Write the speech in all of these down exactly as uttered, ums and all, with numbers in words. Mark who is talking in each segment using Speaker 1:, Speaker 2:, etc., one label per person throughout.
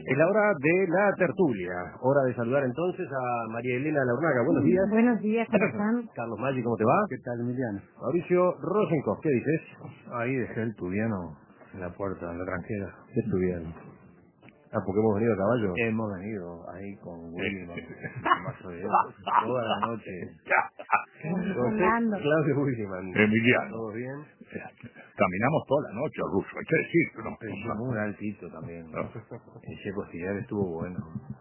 Speaker 1: Es la hora de la tertulia. Hora de saludar entonces a María Elena Laurnaga. Buenos días.
Speaker 2: Buenos días, ¿cómo están?
Speaker 1: Carlos Maggi, ¿cómo te va?
Speaker 3: ¿Qué tal, Emiliano?
Speaker 1: Mauricio Rosenkopf, ¿qué dices?
Speaker 3: Ahí dejé el tubiano en la puerta, en la tranquera.
Speaker 1: ¿Qué estuvieron? Ah, porque hemos venido a caballo.
Speaker 3: Hemos venido ahí con Wilman, Tomaso de toda la noche.
Speaker 1: Entonces, Claudio Williman.
Speaker 4: Emiliano.
Speaker 1: ¿Todo bien?
Speaker 4: Caminamos toda la noche, Ruso, hay que decirlo.
Speaker 3: Pero fue muy altito también.
Speaker 4: ¿No?
Speaker 3: Ese costillar estuvo bueno.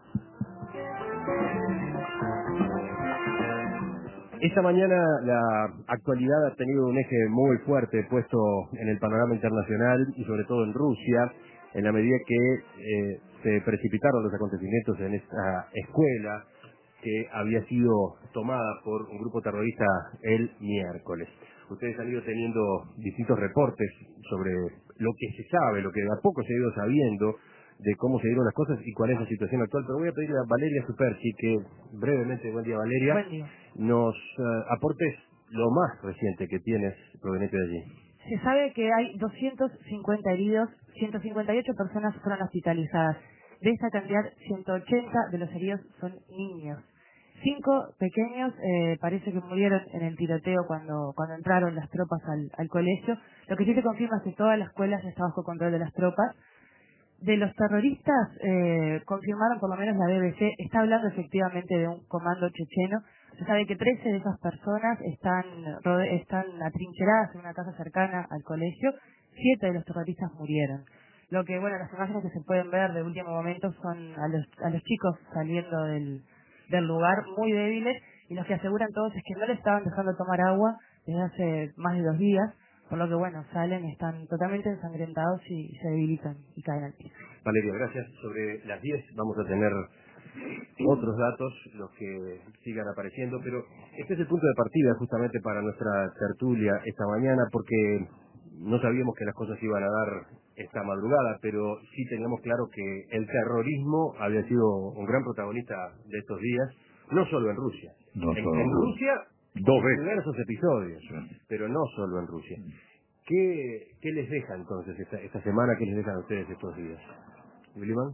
Speaker 1: Esta mañana la actualidad ha tenido un eje muy fuerte puesto en el panorama internacional y sobre todo en Rusia, en la medida que eh, se precipitaron los acontecimientos en esta escuela que había sido tomada por un grupo terrorista el miércoles. Ustedes han ido teniendo distintos reportes sobre lo que se sabe, lo que a poco se ha ido sabiendo de cómo se dieron las cosas y cuál es la situación actual, pero voy a pedirle a Valeria Superchi que brevemente, buen día Valeria,
Speaker 2: Buen día.
Speaker 1: nos uh, aportes lo más reciente que tienes proveniente de allí.
Speaker 2: Se sabe que hay doscientos cincuenta heridos, ciento cincuenta y ocho personas fueron hospitalizadas. De esta cantidad, ciento ochenta de los heridos son niños. Cinco pequeños eh, parece que murieron en el tiroteo cuando cuando entraron las tropas al, al colegio. Lo que sí se confirma es que toda la escuela está bajo control de las tropas. De los terroristas, eh, confirmaron por lo menos la B B C, está hablando efectivamente de un comando checheno. Se sabe que trece de esas personas están, rode- están atrincheradas en una casa cercana al colegio, siete de los terroristas murieron. Lo que, bueno, las imágenes que se pueden ver de último momento son a los, a los chicos saliendo del, del lugar muy débiles, y los que aseguran todos es que no le estaban dejando tomar agua desde hace más de dos días, por lo que, bueno, salen, están totalmente ensangrentados y se debilitan y caen al piso.
Speaker 1: Valeria, gracias. Sobre las diez vamos a tener otros datos, los que sigan apareciendo, pero este es el punto de partida justamente para nuestra tertulia esta mañana, porque no sabíamos que las cosas iban a dar esta madrugada, pero sí teníamos claro que el terrorismo había sido un gran protagonista de estos días, no solo en Rusia.
Speaker 4: No
Speaker 1: en,
Speaker 4: solo
Speaker 1: en Rusia,
Speaker 4: dos veces.
Speaker 1: diversos episodios,
Speaker 4: Sí.
Speaker 1: pero no solo en Rusia. ¿Qué, qué les deja entonces esta, esta semana? ¿Qué les dejan a ustedes estos días? ¿Williman?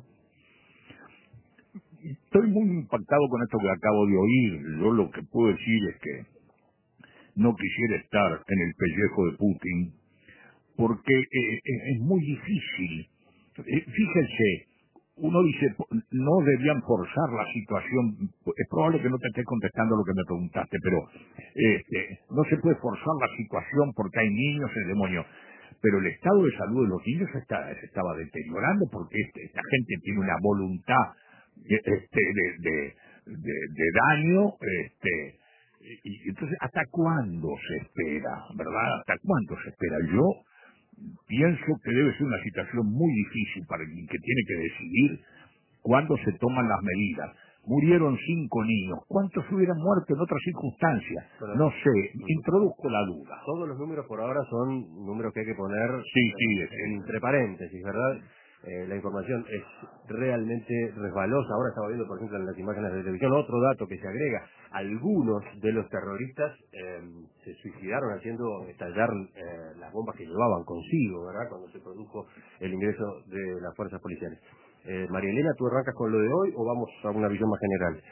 Speaker 4: Estoy muy impactado con esto que acabo de oír. Yo lo que puedo decir es que no quisiera estar en el pellejo de Putin, porque eh, es muy difícil. Eh, fíjense, uno dice, no debían forzar la situación. Es probable que no te esté contestando lo que me preguntaste, pero este, no se puede forzar la situación porque hay niños, el demonio. Pero el estado de salud de los niños está, se estaba deteriorando porque este, esta gente tiene una voluntad este, de, de, de, de daño, este, y entonces, ¿hasta cuándo se espera, verdad? ¿Hasta cuándo se espera? Yo pienso que debe ser una situación muy difícil para quien que tiene que decidir cuándo se toman las medidas. Murieron cinco niños. ¿Cuántos hubieran muerto en otras circunstancias?
Speaker 1: Bueno,
Speaker 4: no sé, introduzco la duda.
Speaker 1: Todos los números por ahora son números que hay que poner
Speaker 4: Sí, sí,
Speaker 1: eh,
Speaker 4: sí.
Speaker 1: entre paréntesis, ¿verdad? Eh, la información es realmente resbalosa. Ahora estaba viendo, por ejemplo, en las imágenes de televisión, otro dato que se agrega. Algunos de los terroristas eh, se suicidaron haciendo estallar eh, las bombas que llevaban consigo, ¿verdad? Cuando se produjo el ingreso de las fuerzas policiales. Eh, María Elena, ¿tú arrancas con lo de hoy o vamos a una visión más general?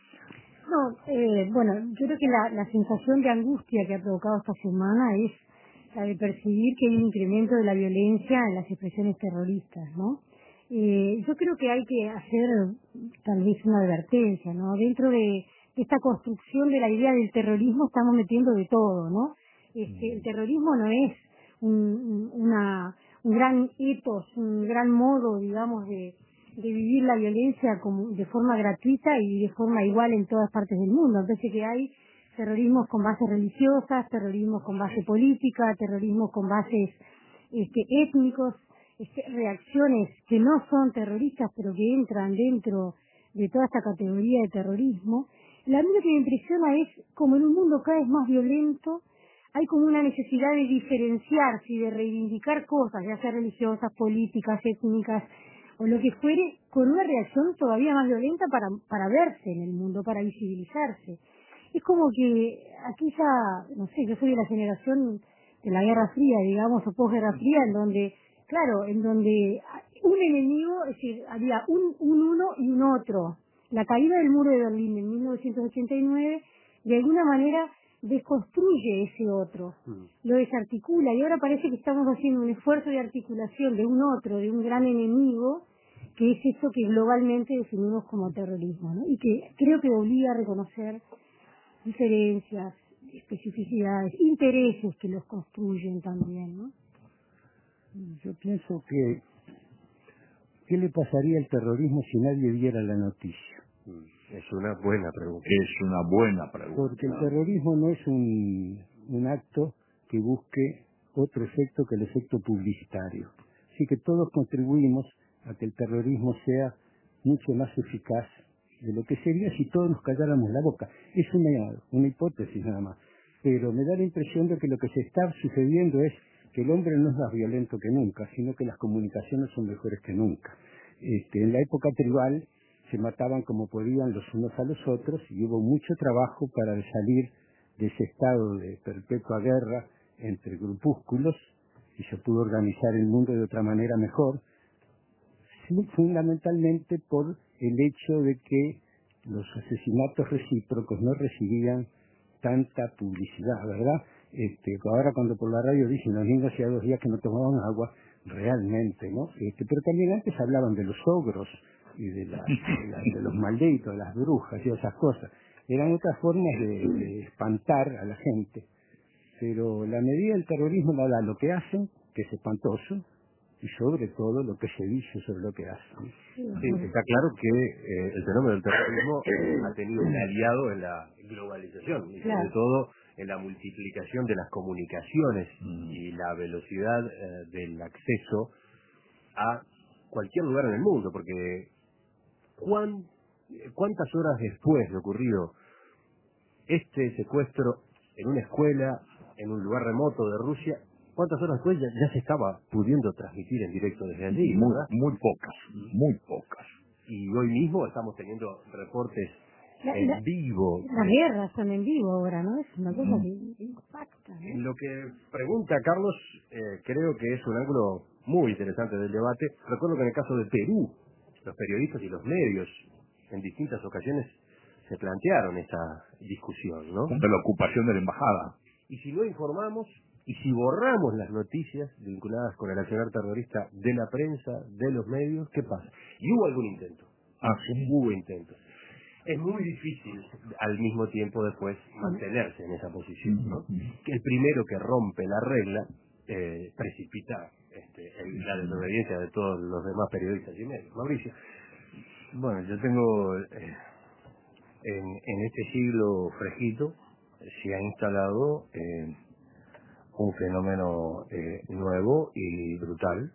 Speaker 5: No, eh, bueno, yo creo que la, la sensación de angustia que ha provocado esta semana es la de percibir que hay un incremento de la violencia en las expresiones terroristas, ¿no? Eh, yo creo que hay que hacer tal vez una advertencia, ¿no? Dentro de esta construcción de la idea del terrorismo estamos metiendo de todo, ¿no? Este, el terrorismo no es un, una, un gran ethos, un gran modo, digamos, de de vivir la violencia como de forma gratuita y de forma igual en todas partes del mundo. Entonces que hay terrorismos con bases religiosas, terrorismos con base política, terrorismos con bases este, étnicos, este, reacciones que no son terroristas pero que entran dentro de toda esta categoría de terrorismo. La mí lo que me impresiona es como en un mundo cada vez más violento hay como una necesidad de diferenciarse y de reivindicar cosas, ya sea religiosas, políticas, étnicas, o lo que fuere, con una reacción todavía más violenta para, para verse en el mundo, para visibilizarse. Es como que aquella, no sé, yo soy de la generación de la Guerra Fría, digamos, o posguerra fría, en donde, claro, en donde un enemigo, es decir, había un, un uno y un otro. La caída del muro de Berlín en mil novecientos ochenta y nueve, de alguna manera, desconstruye ese otro, lo desarticula, y ahora parece que estamos haciendo un esfuerzo de articulación de un otro, de un gran enemigo, que es eso que globalmente definimos como terrorismo, ¿no? Y que creo que obliga a reconocer diferencias, especificidades, intereses que los construyen también, ¿no?
Speaker 6: Yo pienso que, ¿qué le pasaría al terrorismo si nadie viera la noticia?
Speaker 1: Es una buena pregunta.
Speaker 4: Es una buena pregunta.
Speaker 6: Porque el terrorismo no es un, un acto que busque otro efecto que el efecto publicitario. Así que todos contribuimos a que el terrorismo sea mucho más eficaz de lo que sería si todos nos calláramos la boca. Es una, una hipótesis nada más. Pero me da la impresión de que lo que se está sucediendo es que el hombre no es más violento que nunca, sino que las comunicaciones son mejores que nunca. Este, en la época tribal se mataban como podían los unos a los otros y hubo mucho trabajo para salir de ese estado de perpetua guerra entre grupúsculos y se pudo organizar el mundo de otra manera mejor, fundamentalmente por el hecho de que los asesinatos recíprocos no recibían tanta publicidad, ¿verdad? Este, ahora cuando por la radio dicen los niños hacía dos días que no tomaban agua, realmente, ¿no? Este, pero también antes hablaban de los ogros y de, la, de, la, de los malditos, de las brujas y esas cosas. Eran otras formas de, de espantar a la gente. Pero la medida del terrorismo la da lo que hacen, que es espantoso, y sobre todo lo que se dice sobre lo que hacen.
Speaker 1: Sí, está claro que eh, el fenómeno del terrorismo eh, ha tenido un aliado en la globalización y sobre todo en la multiplicación de las comunicaciones mm. y la velocidad eh, del acceso a cualquier lugar en el mundo, porque ¿cuán, ¿cuántas horas después de ocurrido este secuestro en una escuela, en un lugar remoto de Rusia, cuántas horas después ya, ya se estaba pudiendo transmitir en directo desde allí?
Speaker 4: Muy, muy pocas, muy pocas.
Speaker 1: Y hoy mismo estamos teniendo reportes
Speaker 5: la,
Speaker 1: en
Speaker 5: la,
Speaker 1: vivo.
Speaker 5: Las guerras son en vivo ahora, ¿no? Es una cosa mm. que impacta, ¿no?
Speaker 1: En lo que pregunta Carlos, eh, creo que es un ángulo muy interesante del debate. Recuerdo que en el caso de Perú, los periodistas y los medios en distintas ocasiones se plantearon esta discusión, ¿no?
Speaker 4: De la ocupación de la embajada.
Speaker 1: Y si no informamos, y si borramos las noticias vinculadas con el accionar terrorista de la prensa, de los medios, ¿qué pasa? Y hubo algún intento.
Speaker 4: Ah, sí.
Speaker 1: Hubo intentos. Es muy difícil al mismo tiempo después mantenerse en esa posición, ¿no? Que el primero que rompe la regla eh, precipita este, el, la desobediencia de todos los demás periodistas y medios. Mauricio.
Speaker 3: Bueno, yo tengo eh, en, en este siglo fresquito se ha instalado eh, un fenómeno eh, nuevo y brutal.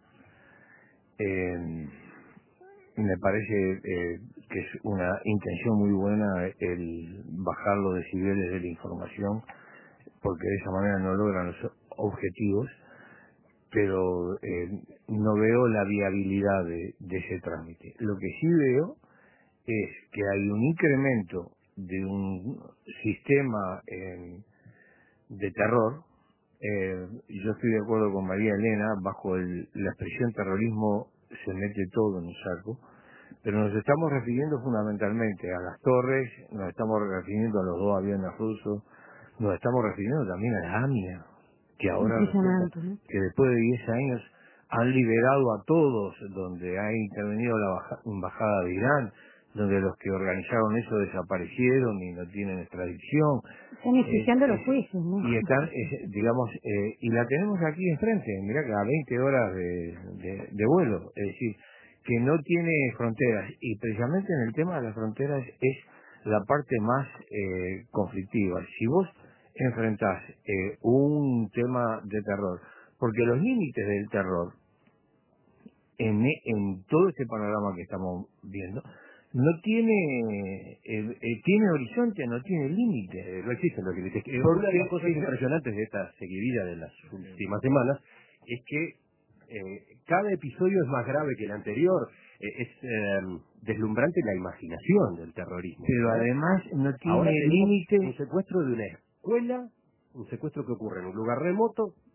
Speaker 3: Eh, me parece eh, que es una intención muy buena el bajar los decibeles de la información, porque de esa manera no logran los objetivos, pero eh, no veo la viabilidad de, de ese trámite. Lo que sí veo es que hay un incremento de un sistema eh, de terror. Eh, yo estoy de acuerdo con María Elena, bajo el, la expresión terrorismo se mete todo en un saco, pero nos estamos refiriendo fundamentalmente a las torres, nos estamos refiriendo a los dos aviones rusos, nos estamos refiriendo también a la AMIA, que ahora resulta que después de diez años han liberado a todos, donde ha intervenido la baja, embajada de Irán, donde los que organizaron eso desaparecieron y no tienen extradición.
Speaker 5: Están explicando
Speaker 3: eh,
Speaker 5: los jueces, ¿no?
Speaker 3: Y están, eh, digamos, eh, y la tenemos aquí enfrente, mirá que a veinte horas de, de, de vuelo, es decir, que no tiene fronteras, y precisamente en el tema de las fronteras es la parte más eh, conflictiva. Si vos enfrentás eh, un tema de terror, porque los límites del terror, en, en todo este panorama que estamos viendo, no tiene eh, eh, tiene horizonte, no tiene límite.
Speaker 1: No existen los límites. Una de las cosas impresionantes de esta seguidilla de las últimas semanas es que eh, cada episodio es más grave que el anterior. Eh, es eh, deslumbrante la imaginación del terrorismo.
Speaker 3: Pero ¿no? Además no tiene
Speaker 1: Ahora
Speaker 3: límite.
Speaker 1: Un secuestro de una escuela, un secuestro que ocurre en un lugar remoto,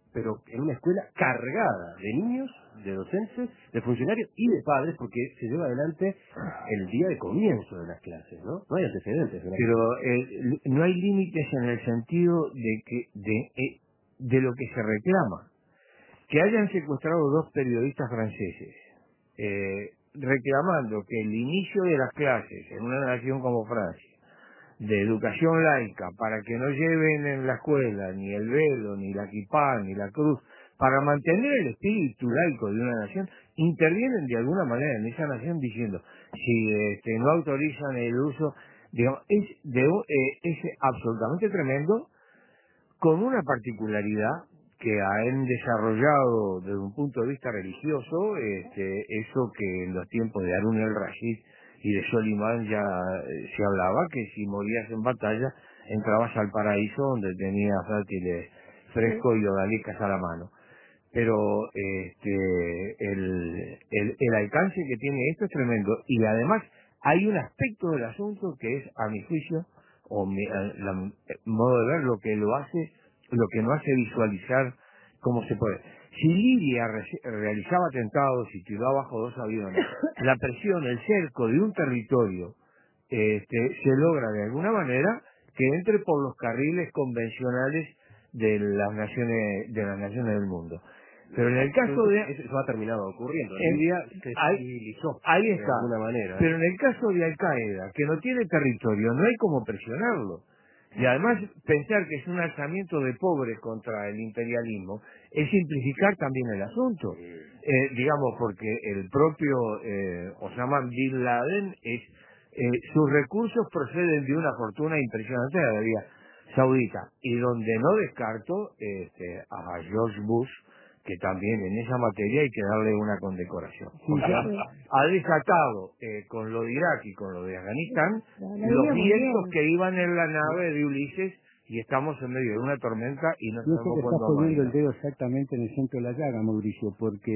Speaker 1: pero en una escuela cargada de niños, de docentes, de funcionarios y de padres, porque se lleva adelante el día de comienzo de las clases, ¿no? No hay antecedentes. ¿verdad?
Speaker 3: Pero eh, no hay límites en el sentido de que de, eh, de lo que se reclama. Que hayan secuestrado dos periodistas franceses, eh, reclamando que el inicio de las clases en una nación como Francia, de educación laica, para que no lleven en la escuela ni el velo, ni la kipá, ni la cruz, para mantener el espíritu laico de una nación, intervienen de alguna manera en esa nación diciendo, si este, no autorizan el uso, digamos, es, de, eh, es absolutamente tremendo, con una particularidad que han desarrollado desde un punto de vista religioso, este, eso que en los tiempos de Harun el-Rashid y de Solimán ya eh, se hablaba, que si morías en batalla entrabas al paraíso donde tenías fértiles frescos y odaliscas a la mano. Pero este, el, el, el alcance que tiene esto es tremendo, y además hay un aspecto del asunto que es, a mi juicio, o mi a, la, modo de ver, lo que lo hace, lo que no hace visualizar cómo se puede. Si Libia re realizaba atentados y tiró abajo dos aviones, la presión, el cerco de un territorio este, se logra de alguna manera que entre por los carriles convencionales de las naciones de las naciones del mundo. Pero en el caso de...
Speaker 1: Eso ha terminado ocurriendo.
Speaker 3: En,
Speaker 1: Libia se civilizó
Speaker 3: ahí
Speaker 1: de
Speaker 3: está.
Speaker 1: alguna manera.
Speaker 3: Pero en el caso de Al-Qaeda, que no tiene territorio, no hay cómo presionarlo. Y además pensar que es un alzamiento de pobres contra el imperialismo es simplificar también el asunto. Eh, digamos, porque el propio eh, Osama Bin Laden, es, eh, sus recursos proceden de una fortuna impresionante de Arabia Saudita. Y donde no descarto este, a George Bush, que también en esa materia hay que darle una condecoración. Porque ha, ha desatado eh, con lo de Irak y con lo de Afganistán los vientos que iban en la nave de Ulises, y estamos en medio de una tormenta y no sabemos cuándo
Speaker 6: está poniendo
Speaker 3: amaina.
Speaker 6: el dedo exactamente en el centro de la llaga, Mauricio, porque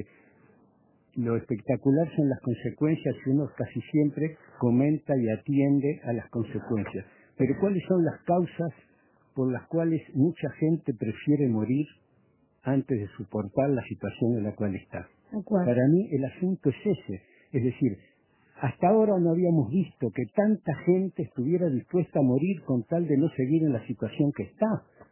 Speaker 6: lo espectacular son las consecuencias y uno casi siempre comenta y atiende a las consecuencias. Pero ¿cuáles son las causas por las cuales mucha gente prefiere morir antes de soportar la situación en la cual está? Para mí el asunto es ese, es decir, hasta ahora no habíamos visto que tanta gente estuviera dispuesta a morir con tal de no seguir en la situación que está.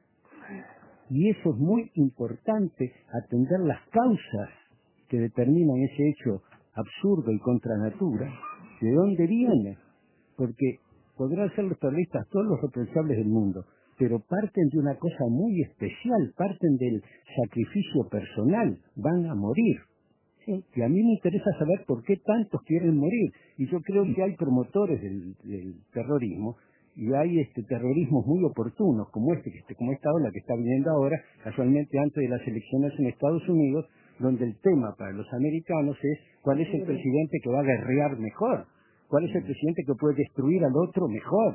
Speaker 6: Y eso es muy importante, atender las causas que determinan ese hecho absurdo y contra natura, de dónde viene, porque podrán ser los terroristas todos los responsables del mundo, pero parten de una cosa muy especial, parten del sacrificio personal, van a morir. Sí. Y a mí me interesa saber por qué tantos quieren morir. Y yo creo que hay promotores del, del terrorismo, y hay este terrorismos muy oportunos, como este, este, como esta ola que está viniendo ahora, casualmente antes de las elecciones en Estados Unidos, donde el tema para los americanos es cuál es el presidente que va a guerrear mejor, cuál es el presidente que puede destruir al otro mejor.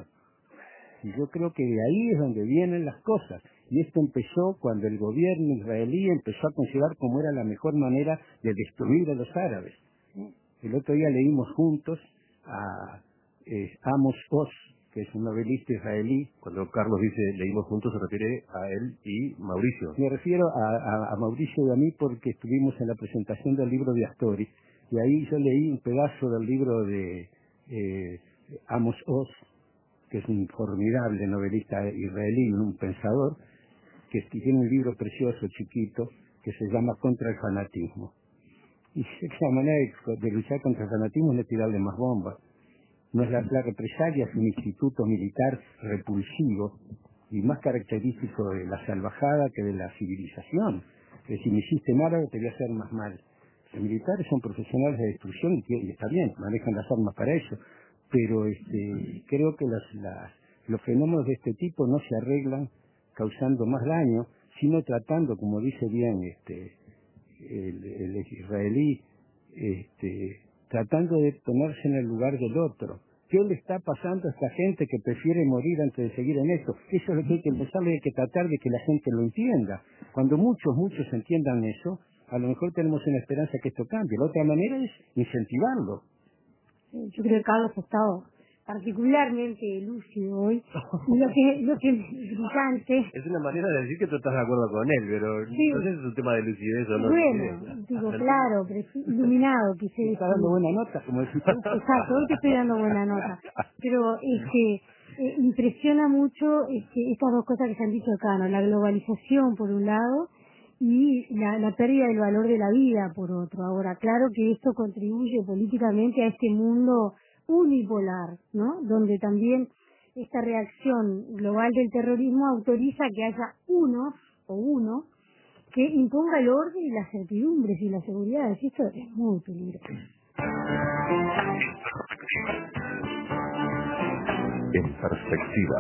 Speaker 6: Y yo creo que de ahí es donde vienen las cosas. Y esto empezó cuando el gobierno israelí empezó a considerar cómo era la mejor manera de destruir a los árabes. El otro día leímos juntos a eh, Amos Oz, que es un novelista israelí.
Speaker 1: Cuando Carlos dice leímos juntos, se refiere a él y Mauricio.
Speaker 6: Me refiero a, a, a Mauricio y a mí porque estuvimos en la presentación del libro de Astori, y ahí yo leí un pedazo del libro de eh, Amos Oz, que es un formidable novelista israelí, un pensador, que tiene un libro precioso, chiquito, que se llama Contra el fanatismo. Y esa manera de, de luchar contra el fanatismo es no tirarle más bombas. No es la, la represalia, es un instituto militar repulsivo y más característico de la salvajada que de la civilización. Que si me hiciste mal, te voy a hacer más mal. Los militares son profesionales de destrucción y, que, y está bien, manejan las armas para eso. Pero este, creo que las, las, los fenómenos de este tipo no se arreglan causando más daño, sino tratando, como dice bien este, el, el israelí, este, tratando de ponerse en el lugar del otro. ¿Qué le está pasando a esta gente que prefiere morir antes de seguir en esto? Eso es lo que hay que empezar, hay que tratar de que la gente lo entienda. Cuando muchos, muchos entiendan eso, a lo mejor tenemos una esperanza que esto cambie. La otra manera es incentivarlo.
Speaker 5: Yo creo que Carlos ha estado particularmente lúcido hoy, y lo que, lo que es brillante.
Speaker 1: Es una manera de decir que tú estás de acuerdo con él, pero
Speaker 5: Sí.
Speaker 1: no sé si es un tema de lucidez o no.
Speaker 5: Bueno,
Speaker 1: lucidez.
Speaker 5: digo, claro, pero es iluminado, quise
Speaker 6: Te está
Speaker 5: decir.
Speaker 6: dando buena nota, como decís tú.
Speaker 5: Exacto, hoy te estoy dando buena nota. Pero este, eh, impresiona mucho este, estas dos cosas que se han dicho acá, ¿no? La globalización, por un lado, y la, la pérdida del valor de la vida, por otro. Ahora, claro que esto contribuye políticamente a este mundo unipolar, ¿no? Donde también esta reacción global del terrorismo autoriza que haya uno o uno que imponga el orden y las certidumbres y la seguridad. Esto es muy peligroso.
Speaker 7: En perspectiva.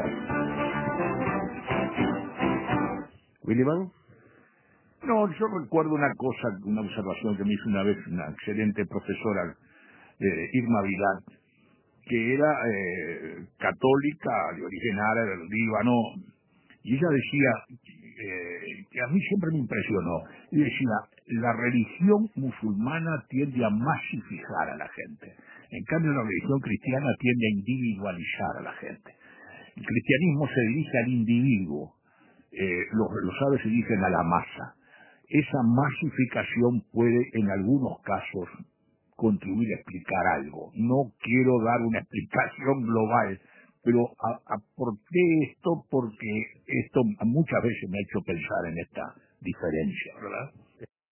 Speaker 1: ¿Williman?
Speaker 4: No, yo recuerdo una cosa, una observación que me hizo una vez una excelente profesora, eh, Irma Vilar, que era eh, católica, de origen árabe, del Líbano, y ella decía, eh, que a mí siempre me impresionó, y decía, la religión musulmana tiende a masificar a la gente, en cambio la religión cristiana tiende a individualizar a la gente. El cristianismo se dirige al individuo, eh, los, los árabes se dirigen a la masa. Esa masificación puede en algunos casos contribuir a explicar algo. No quiero dar una explicación global, pero a, aporté esto porque esto muchas veces me ha hecho pensar en esta diferencia, ¿verdad?